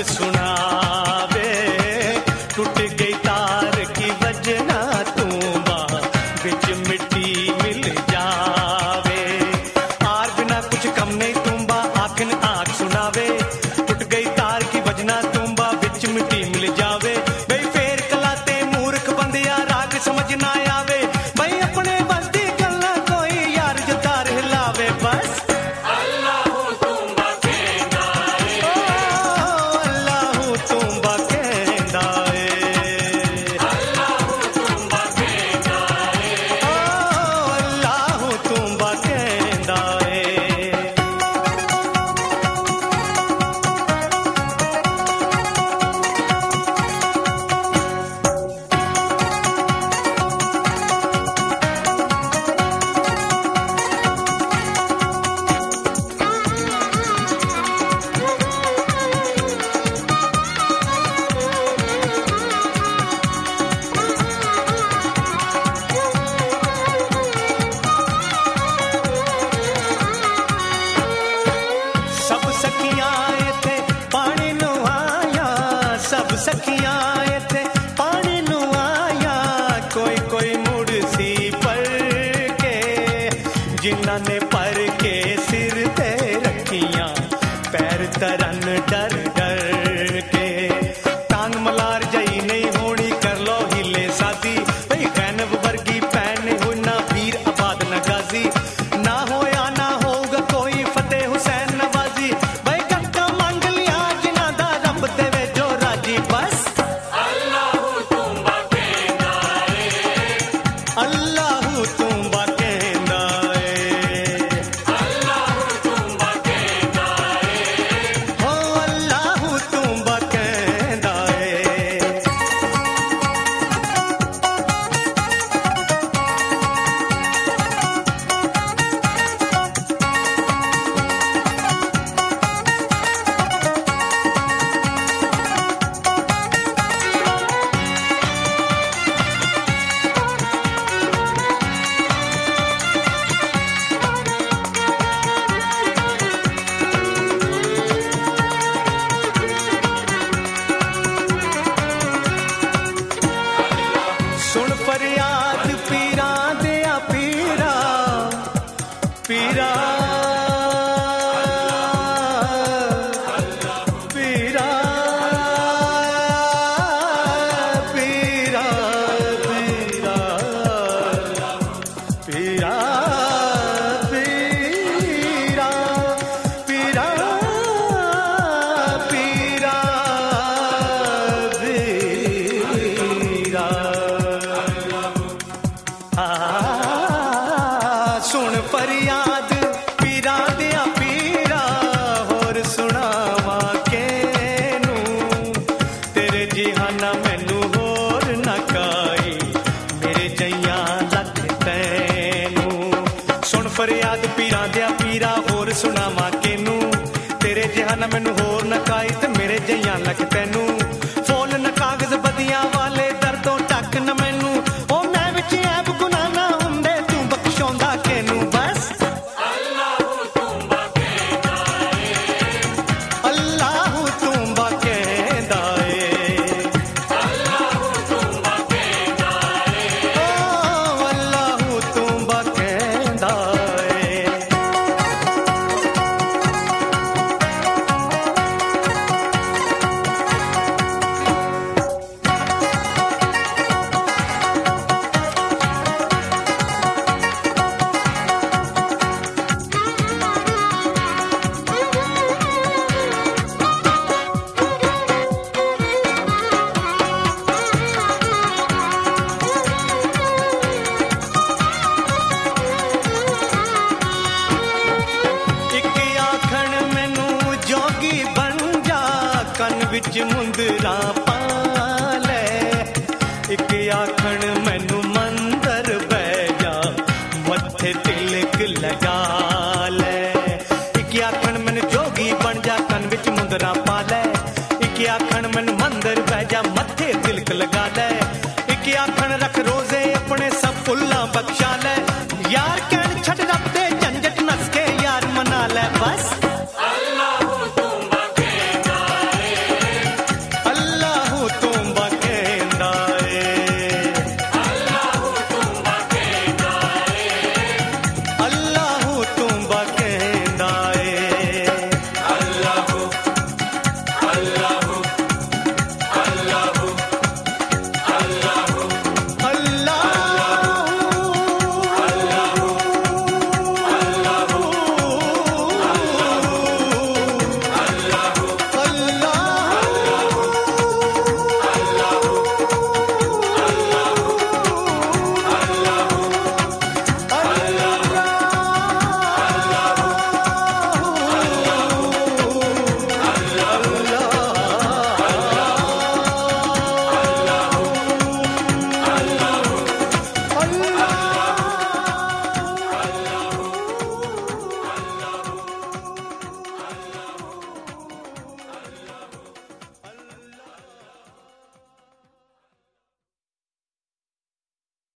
सुनावे, टूट गई तार की वजना तूंबा बिच मिट्टी मिल जावे। आर बिना कुछ कम नहीं तूंबा आखिन आख सुनावे, टूट गई तार की वजना तूंबा बिच मिट्टी मिल जावे। भाई फेर कलाते मूर्ख बंदिया राग समझ ना आवे, भाई अपने बंदी गल्ला कोई यार जो तार हिलावे। बस जिन्होंने पर के सिर ते रखियां पैर तरन डर डर के। टांग मलार जई नहीं होनी कर लो हिले सादी, भाई गैनब वर्गी पैन हुई ना वीर आबाद न गाजी, ना होया ना होगा कोई फतेह हुसैन नवाजी। भाई गट्टा मांग लिया जिन्ना दा रब देवे जो राजी। बस अल्लाह तुंबा कहंदा ए, अल्लाह तुंबा फरियाद पीरा दिया पीरा पीरा पीरा पीरा पीरा पीरा पीरा पीरा पीरा सुन फरियाद पीरा दिया पीरा होर सुनावा केनू, तेरे जिहाना मैनू होर ना काई मेरे जइया लख तैनू। सुन फरियाद पीरा दिया पीरा होर सुनावा केनू, तेरे जिहाना मैनू होर ना काई ते मेरे जइया लख तैनू। फोल न कागज बदियां वाले दर्दों टक न मैनू, ओ मैं विच ऐब गुनाह ना हुंदे तू बख्शोंदा केनू। बस अल्लाह तुंबा कहंदा ए, अल्लाह तुंबा कहंदा ए, अल्लाह तुंबा कहंदा ए, ओ अल्लाह तुंबा कहंदा ए। विच मुंदरा पाले, एक आखण मैनू मंदर बह जा मत्थे तिलक लगा ले। एक आखण मैनू जोगी बन जा कन विच मुंदरा पाले, एक आखण मैनू मंदर बह जा मत्थे तिलक लगा ले। एक आखण रख रोजे अपने सब फुल्ला बख्शा ले,